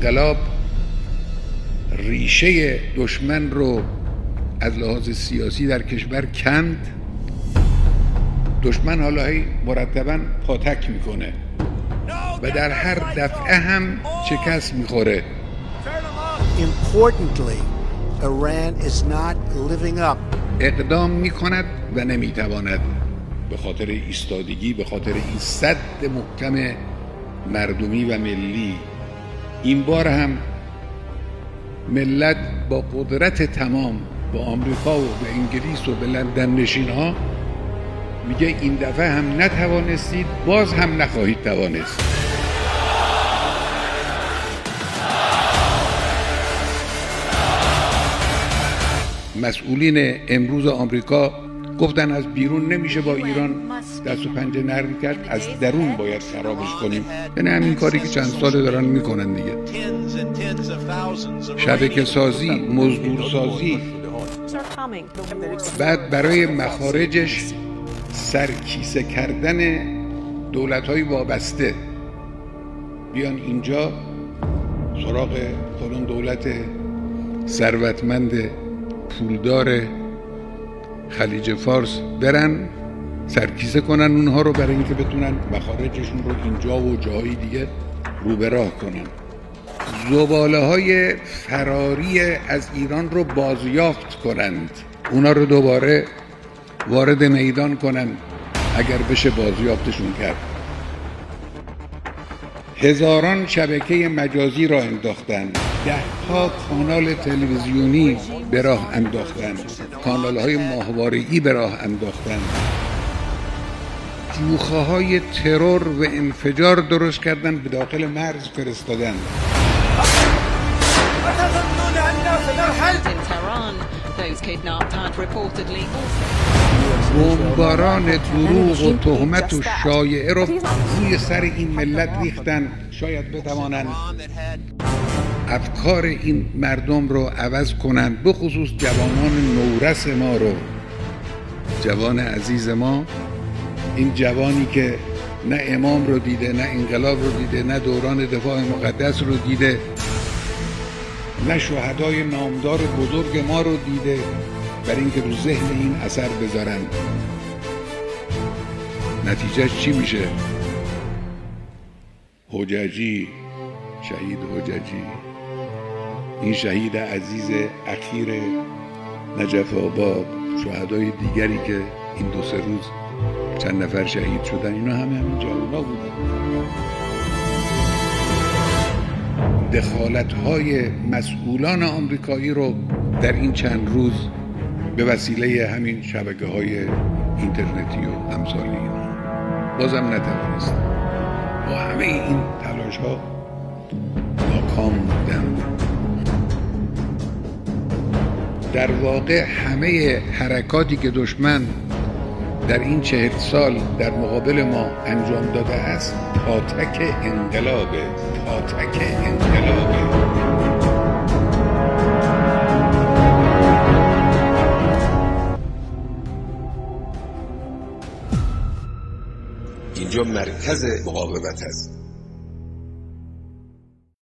انقلاب ریشه دشمن رو از لحاظ سیاسی در کشور کند. دشمن حالا مرتباً پاتک میکنه و در هر دفعه هم شکست میخوره. Importantly, Iran is not living up. اقدام میکند و نمیتواند به خاطر ایستادگی، به خاطر این سد محکم مردمی و ملی. این بار هم ملت با قدرت تمام به آمریکا و به انگلیس و به لندن نشین ها میگه این دفعه هم نتوانستید، باز هم نخواهید توانست. مسئولین امروز آمریکا گفتن از بیرون نمیشه با ایران دست و پنجه نرم کرد، از درون باید خرابش کنیم. یعنی همین کاری که چند ساله دارن میکنن دیگه. شبکه سازی، مزدور سازی، بعد برای مخارجش سرکیسه کردن دولت‌های وابسته بیان اینجا سراغ فلان دولت ثروتمند پولدار خلیج فارس برن سرکیسه کنن اونها رو برای اینکه بتونن مخارجشون رو اینجا و جاهای دیگه رو به راه کنن. زباله‌های فراری از ایران رو بازیافت کنند، اونا رو دوباره وارد میدان کنن اگر بشه بازیافتشون کرد. هزاران شبکه مجازی را انداختند، ده‌ها کانال تلویزیونی به راه انداختند، کانال‌های ماهواره‌ای به راه انداختند، جوخه‌های ترور و انفجار درست کردن، به داخل مرز فرستادن. بمباران دروغ و تهمت و شایعه رو روی سر این ملت ریختن. شاید بتوانند افکار این مردم رو عوض کنند، به خصوص جوانان نورس ما رو. جوان عزیز ما، این جوانی که نه امام رو دیده، نه انقلاب رو دیده، نه دوران دفاع مقدس رو دیده، نه شهدای نامدار بزرگ ما رو دیده، برای اینکه رو ذهن این اثر بذارن. نتیجهش چی میشه؟ حججی، شهید حججی، این شهید عزیز اخیر نجف آباد، شهدای دیگری که این 2-3 روز چند نفر شهید شدن، اینا همین جوونا بودن. دخالت‌های مسئولان آمریکایی رو در این چند روز به وسیله همین شبکه‌های اینترنتی و امثال اینا بازم نتوانست. با همه این تلاش‌ها ناکام بودند. در واقع همه حرکاتی که دشمن در این 40 سال در مقابل ما انجام داده است پاتک انقلابه، پاتک انقلابه. اینجا مرکز مقاومت است.